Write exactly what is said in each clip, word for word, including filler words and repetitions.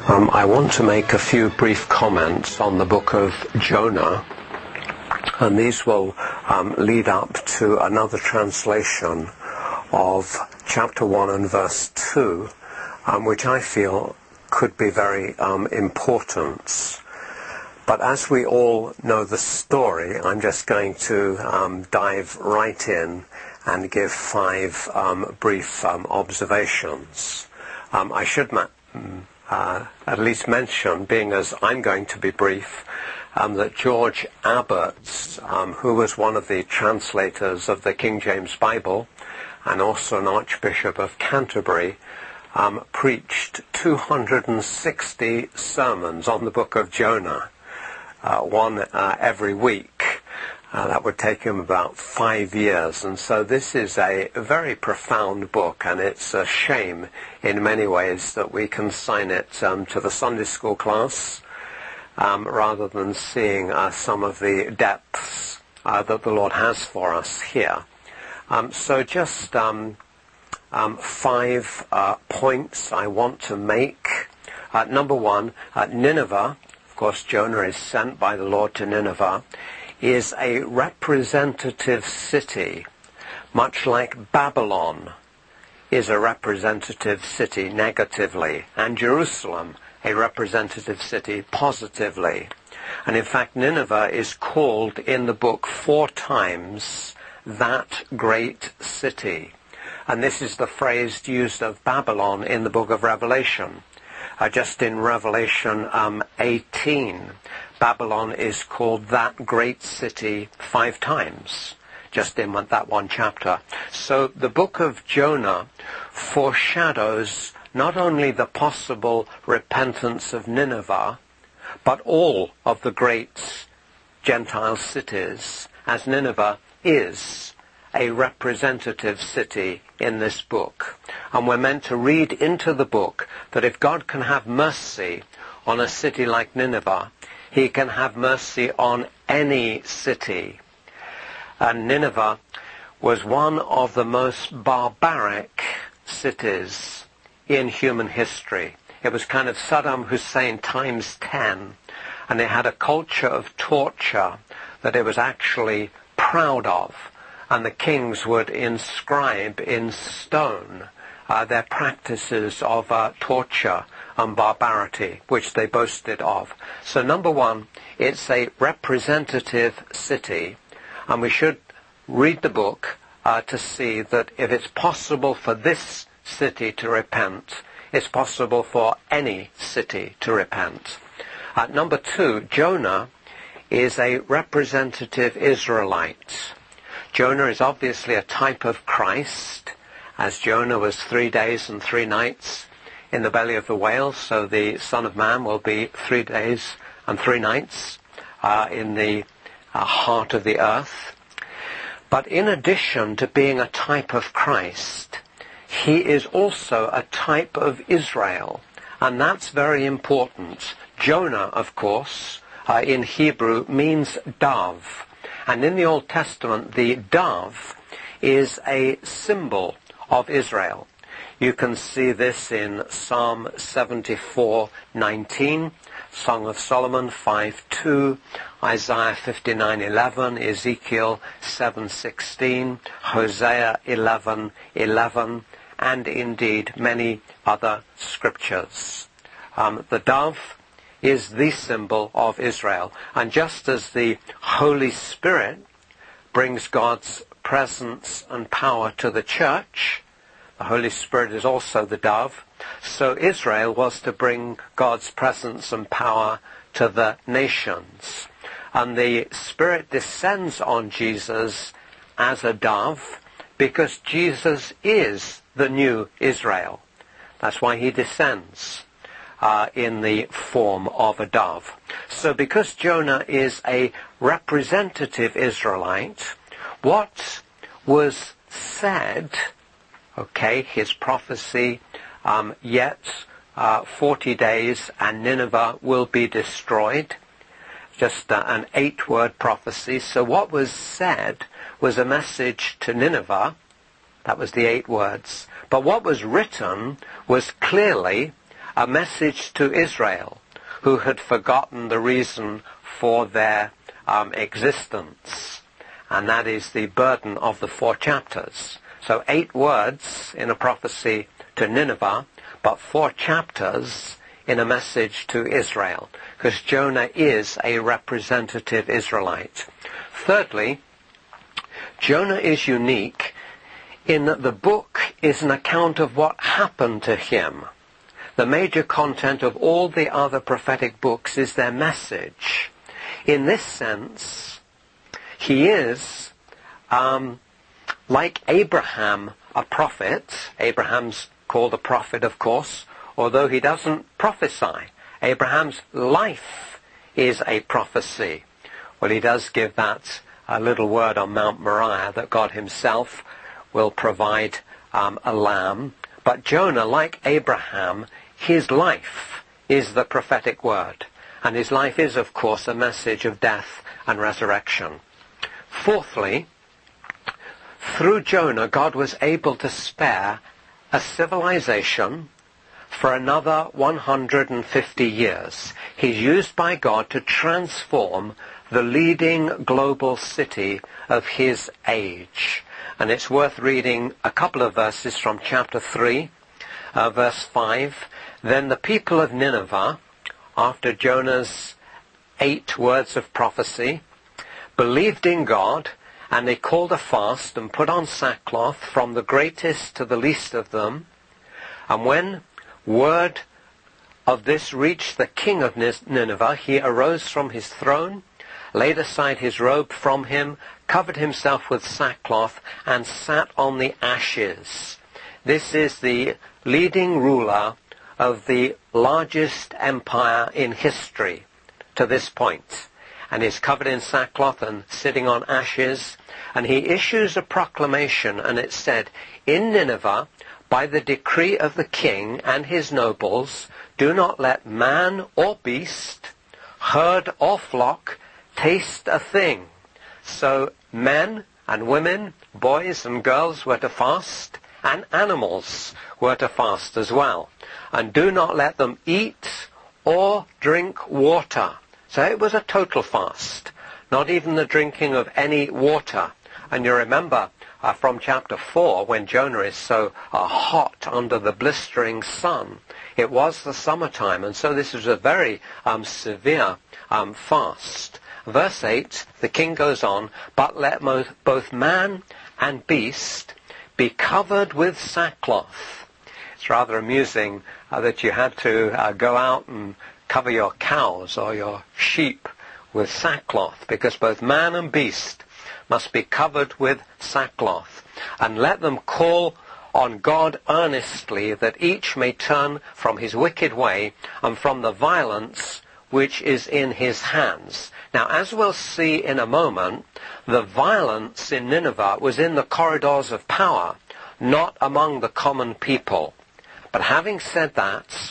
Um, I want to make a few brief comments on the book of Jonah, and these will um, lead up to another translation of chapter one and verse two, um, which I feel could be very um, important. But as we all know the story, I'm just going to um, dive right in and give five um, brief um, observations. Um, I should ma- uh, at least mention, being as I'm going to be brief, um, that George Abbott, um, who was one of the translators of the King James Bible and also an Archbishop of Canterbury, um, preached two hundred sixty sermons on the book of Jonah, uh, one uh, every week. Uh, that would take him about five years. And so this is a very profound book, and it's a shame in many ways that we consign it um, to the Sunday school class um, rather than seeing uh, some of the depths uh, that the Lord has for us here. Um, so just um, um, five uh, points I want to make. Uh, number one, uh, Nineveh, of course Jonah is sent by the Lord to Nineveh, is a representative city, much like Babylon is a representative city negatively, and Jerusalem a representative city positively. And in fact, Nineveh is called in the book four times that great city. And this is the phrase used of Babylon in the book of Revelation. Uh, just in Revelation um, eighteen, Babylon is called that great city five times, just in that one chapter. So the book of Jonah foreshadows not only the possible repentance of Nineveh, but all of the great Gentile cities, as Nineveh is a representative city in this book. And we're meant to read into the book that if God can have mercy on a city like Nineveh, he can have mercy on any city. And Nineveh was one of the most barbaric cities in human history. It was kind of Saddam Hussein times ten, and it had a culture of torture that it was actually proud of. And the kings would inscribe in stone uh, their practices of uh, torture and barbarity, which they boasted of. So number one, it's a representative city, and we should read the book uh, to see that if it's possible for this city to repent, it's possible for any city to repent. Uh, number two, Jonah is a representative Israelite. Jonah is obviously a type of Christ, as Jonah was three days and three nights in the belly of the whale, so the Son of Man will be three days and three nights uh, in the uh, heart of the earth. But in addition to being a type of Christ, he is also a type of Israel, and that's very important. Jonah, of course, uh, in Hebrew means dove. And in the Old Testament, the dove is a symbol of Israel. You can see this in Psalm seventy-four nineteen, Song of Solomon five two, Isaiah fifty-nine eleven, Ezekiel seven sixteen, Hosea eleven eleven, and indeed many other scriptures. Um, the dove is the symbol of Israel. And just as the Holy Spirit brings God's presence and power to the church, the Holy Spirit is also the dove, so Israel was to bring God's presence and power to the nations. And the Spirit descends on Jesus as a dove because Jesus is the new Israel. That's why he descends Uh, in the form of a dove. So because Jonah is a representative Israelite, what was said, okay, his prophecy, um, yet uh, forty days and Nineveh will be destroyed, just uh, an eight-word prophecy. So what was said was a message to Nineveh. That was the eight words. But what was written was clearly a message to Israel, who had forgotten the reason for their um, existence. And that is the burden of the four chapters. So eight words in a prophecy to Nineveh, but four chapters in a message to Israel, because Jonah is a representative Israelite. Thirdly, Jonah is unique in that the book is an account of what happened to him. The major content of all the other prophetic books is their message. In this sense, he is, um, like Abraham, a prophet. Abraham's called a prophet, of course, although he doesn't prophesy. Abraham's life is a prophecy. Well, he does give that a little word on Mount Moriah that God himself will provide um, a lamb. But Jonah, like Abraham, his life is the prophetic word. And his life is, of course, a message of death and resurrection. Fourthly, through Jonah, God was able to spare a civilization for another one hundred fifty years. He's used by God to transform the leading global city of his age. And it's worth reading a couple of verses from chapter three, uh, verse five. Then the people of Nineveh, after Jonah's eight words of prophecy, believed in God, and they called a fast and put on sackcloth from the greatest to the least of them. And when word of this reached the king of Nineveh, he arose from his throne, laid aside his robe from him, covered himself with sackcloth, and sat on the ashes. This is the leading ruler of the largest empire in history to this point. And he's covered in sackcloth and sitting on ashes. And he issues a proclamation, and it said, in Nineveh, by the decree of the king and his nobles, do not let man or beast, herd or flock, taste a thing. So men and women, boys and girls were to fast, and animals were to fast as well. And do not let them eat or drink water. So it was a total fast, not even the drinking of any water. And you remember uh, from chapter four, when Jonah is so uh, hot under the blistering sun, it was the summertime, and so this was a very um, severe um, fast. Verse eight, the king goes on, but let mo- both man and beast be covered with sackcloth. It's rather amusing uh, that you had to uh, go out and cover your cows or your sheep with sackcloth, because both man and beast must be covered with sackcloth. And let them call on God earnestly, that each may turn from his wicked way and from the violence which is in his hands. Now, as we'll see in a moment, the violence in Nineveh was in the corridors of power, not among the common people. But having said that,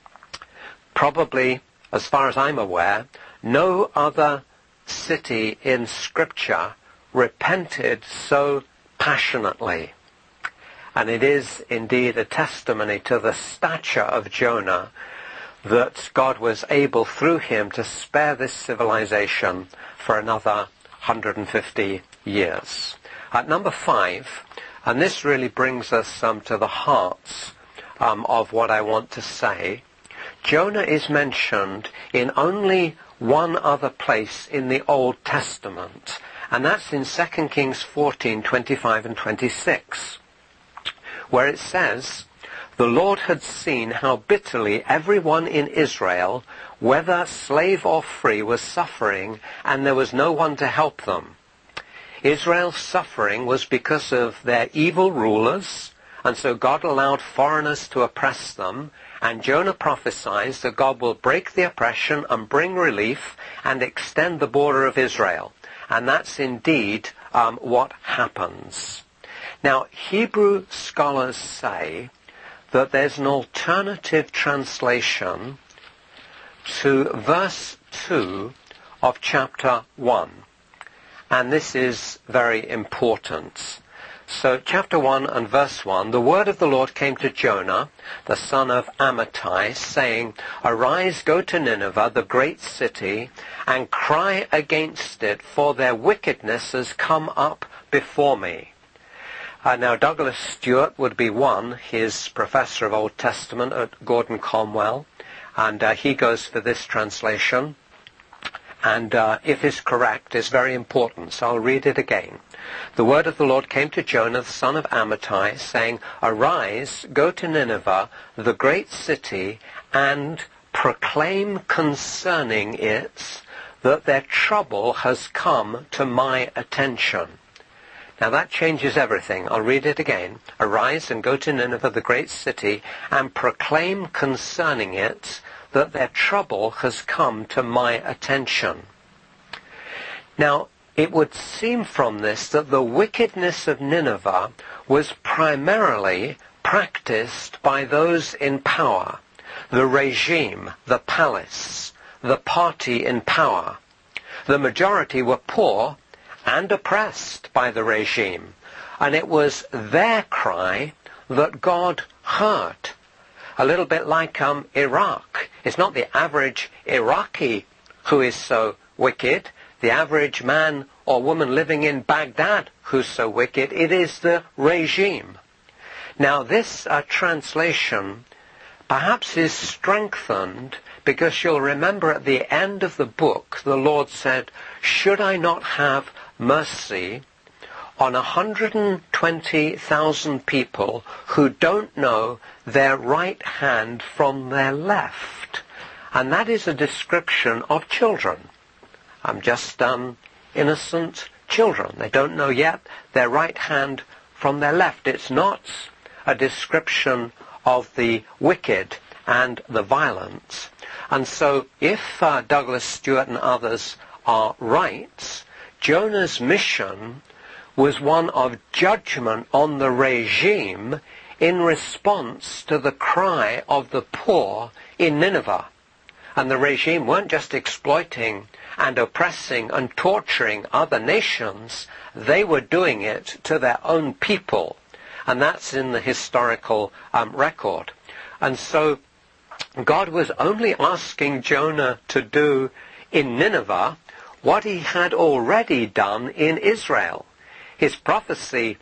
probably, as far as I'm aware, no other city in Scripture repented so passionately. And it is indeed a testimony to the stature of Jonah that God was able through him to spare this civilization for another one hundred fifty years. At number five, and this really brings us um, to the heart um, of what I want to say, Jonah is mentioned in only one other place in the Old Testament, and that's in Second Kings fourteen, twenty-five and twenty-six, where it says, the Lord had seen how bitterly everyone in Israel, whether slave or free, was suffering, and there was no one to help them. Israel's suffering was because of their evil rulers, and so God allowed foreigners to oppress them, and Jonah prophesies that God will break the oppression and bring relief and extend the border of Israel. And that's indeed um, what happens. Now, Hebrew scholars say that there's an alternative translation to verse two of chapter one. And this is very important. So chapter one and verse one, the word of the Lord came to Jonah, the son of Amittai, saying, Arise, go to Nineveh, the great city, and cry against it, for their wickedness has come up before me. Uh, now Douglas Stewart would be one, his professor of Old Testament at Gordon Conwell, and uh, he goes for this translation. And uh, if it's correct, it's very important, so I'll read it again. The word of the Lord came to Jonah, the son of Amittai, saying, Arise, go to Nineveh, the great city, and proclaim concerning it that their trouble has come to my attention. Now that changes everything. I'll read it again. Arise and go to Nineveh, the great city, and proclaim concerning it that their trouble has come to my attention. Now, it would seem from this that the wickedness of Nineveh was primarily practiced by those in power, the regime, the palace, the party in power. The majority were poor and oppressed by the regime, and it was their cry that God heard. A little bit like um, Iraq. It's not the average Iraqi who is so wicked, the average man or woman living in Baghdad who's so wicked. It is the regime. Now this uh, translation perhaps is strengthened because you'll remember at the end of the book the Lord said, should I not have mercy on one hundred twenty thousand people who don't know their right hand from their left? And that is a description of children. I'm just um, innocent children. They don't know yet their right hand from their left. It's not a description of the wicked and the violent. And so if uh, Douglas Stewart and others are right, Jonah's mission was one of judgment on the regime in response to the cry of the poor in Nineveh. And the regime weren't just exploiting and oppressing and torturing other nations, they were doing it to their own people. And that's in the historical um, record. And so God was only asking Jonah to do in Nineveh what he had already done in Israel. His prophecy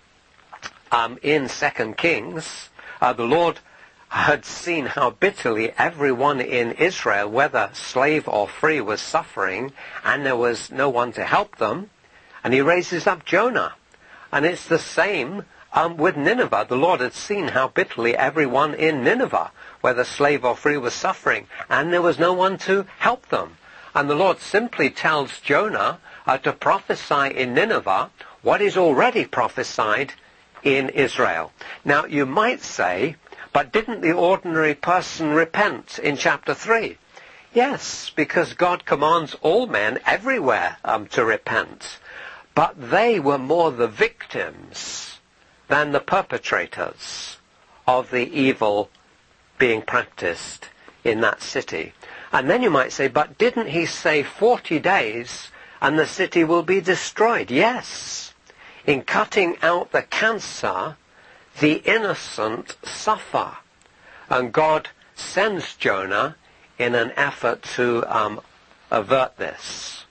um, in Second Kings, uh, the Lord had seen how bitterly everyone in Israel, whether slave or free, was suffering, and there was no one to help them, and he raises up Jonah. And it's the same um, with Nineveh. The Lord had seen how bitterly everyone in Nineveh, whether slave or free, was suffering, and there was no one to help them. And the Lord simply tells Jonah uh, to prophesy in Nineveh what is already prophesied in Israel. Now, you might say, but didn't the ordinary person repent in chapter three? Yes, because God commands all men everywhere um, to repent. But they were more the victims than the perpetrators of the evil being practiced in that city. And then you might say, but didn't he say forty days and the city will be destroyed? Yes. In cutting out the cancer, the innocent suffer. And God sends Jonah in an effort to um, avert this.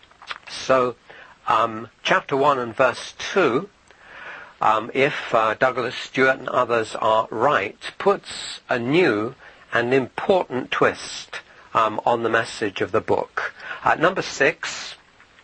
So, um, chapter one and verse two, um, if uh, Douglas Stewart and others are right, puts a new and important twist um, on the message of the book. Uh, number six,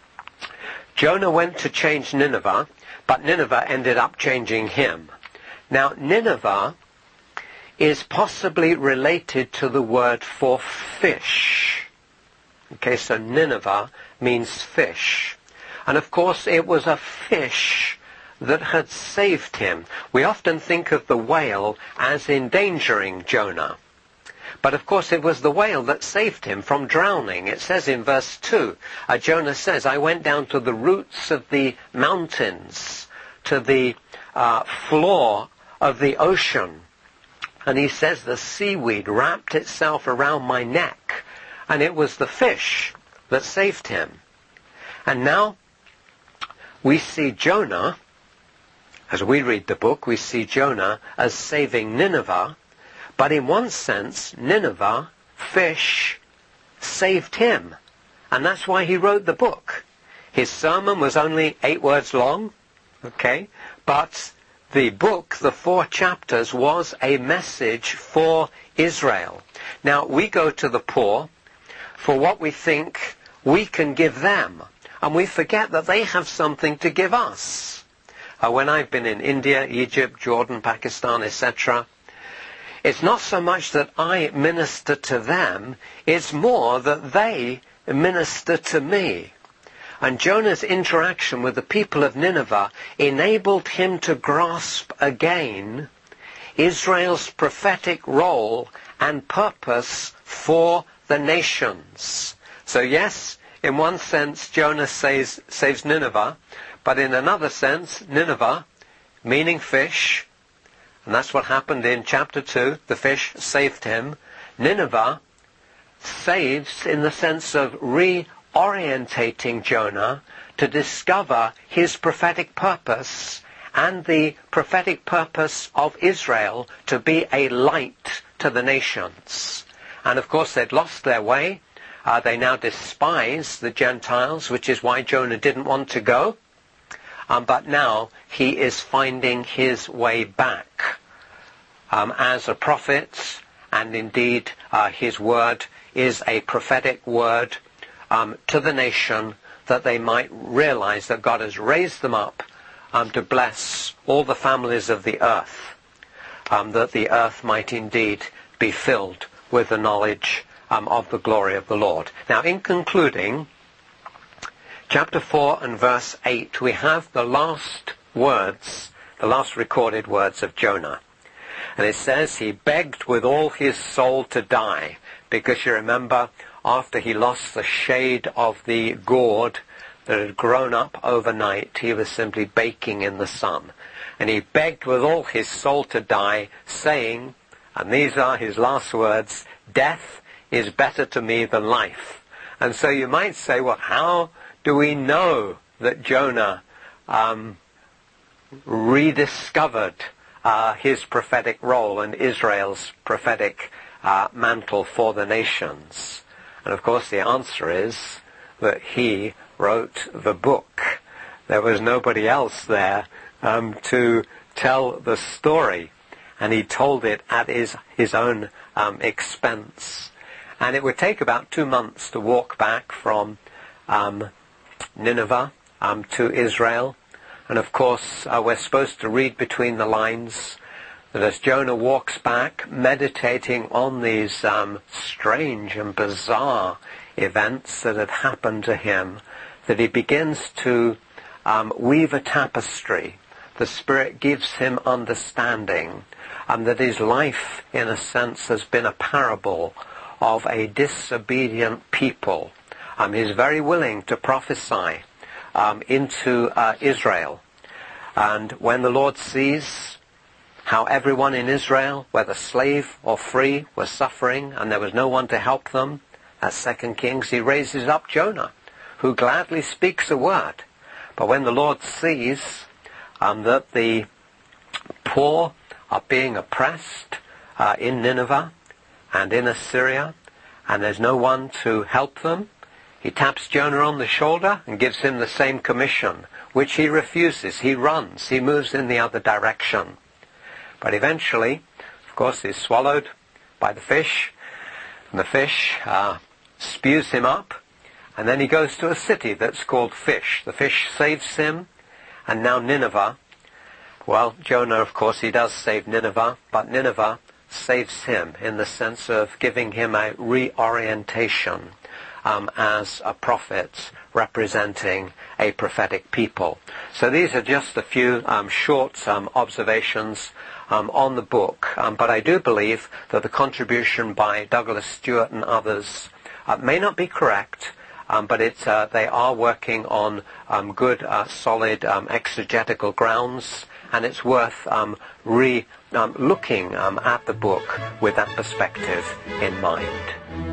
Jonah went to change Nineveh, but Nineveh ended up changing him. Now, Nineveh is possibly related to the word for fish. Okay, so Nineveh means fish. And of course, it was a fish that had saved him. We often think of the whale as endangering Jonah. But of course, it was the whale that saved him from drowning. It says in verse two, uh, Jonah says, I went down to the roots of the mountains, to the uh, floor of the ocean. And he says the seaweed wrapped itself around my neck, and it was the fish that saved him. And now we see Jonah As we read the book, we see Jonah as saving Nineveh, but in one sense, Nineveh, fish, saved him. And that's why he wrote the book. His sermon was only eight words long, okay, but the book, the four chapters, was a message for Israel. Now, we go to the poor for what we think we can give them, and we forget that they have something to give us. Uh, when I've been in India, Egypt, Jordan, Pakistan, et cetera, it's not so much that I minister to them, it's more that they minister to me. And Jonah's interaction with the people of Nineveh enabled him to grasp again Israel's prophetic role and purpose for the nations. So yes, in one sense, Jonah saves, saves Nineveh, but in another sense, Nineveh, meaning fish, and that's what happened in chapter two, the fish saved him. Nineveh saves in the sense of reorientating Jonah to discover his prophetic purpose and the prophetic purpose of Israel to be a light to the nations. And of course they'd lost their way. Uh, they now despise the Gentiles, which is why Jonah didn't want to go. Um, but now he is finding his way back um, as a prophet, and indeed uh, his word is a prophetic word um, to the nation, that they might realize that God has raised them up um, to bless all the families of the earth, um, that the earth might indeed be filled with the knowledge um, of the glory of the Lord. Now, in concluding chapter four and verse eight, we have the last words, the last recorded words of Jonah. And it says, he begged with all his soul to die, because you remember, after he lost the shade of the gourd that had grown up overnight, he was simply baking in the sun. And he begged with all his soul to die, saying, and these are his last words, death is better to me than life. And so you might say, well, how do we know that Jonah um, rediscovered uh, his prophetic role and Israel's prophetic uh, mantle for the nations? And of course the answer is that he wrote the book. There was nobody else there um, to tell the story, and he told it at his, his own um, expense. And it would take about two months to walk back from um, Nineveh um, to Israel. And of course, uh, we're supposed to read between the lines that as Jonah walks back, meditating on these um, strange and bizarre events that had happened to him, that he begins to um, weave a tapestry. The Spirit gives him understanding, and that his life, in a sense, has been a parable of a disobedient people. Um, he's very willing to prophesy um, into uh, Israel. And when the Lord sees how everyone in Israel, whether slave or free, was suffering and there was no one to help them, at Second Kings, he raises up Jonah, who gladly speaks a word. But when the Lord sees um, that the poor are being oppressed uh, in Nineveh and in Assyria, and there's no one to help them, he taps Jonah on the shoulder and gives him the same commission, which he refuses. He runs. He moves in the other direction. But eventually, of course, he's swallowed by the fish, and the fish uh, spews him up, and then he goes to a city that's called Fish. The fish saves him, and now Nineveh, well, Jonah, of course, he does save Nineveh, but Nineveh saves him in the sense of giving him a reorientation um, as a prophet representing a prophetic people. So these are just a few um, short um, observations um, on the book, um, but I do believe that the contribution by Douglas Stewart and others uh, may not be correct, um, but it's, uh, they are working on um, good, uh, solid um, exegetical grounds, and it's worth um, re um, looking um, at the book with that perspective in mind.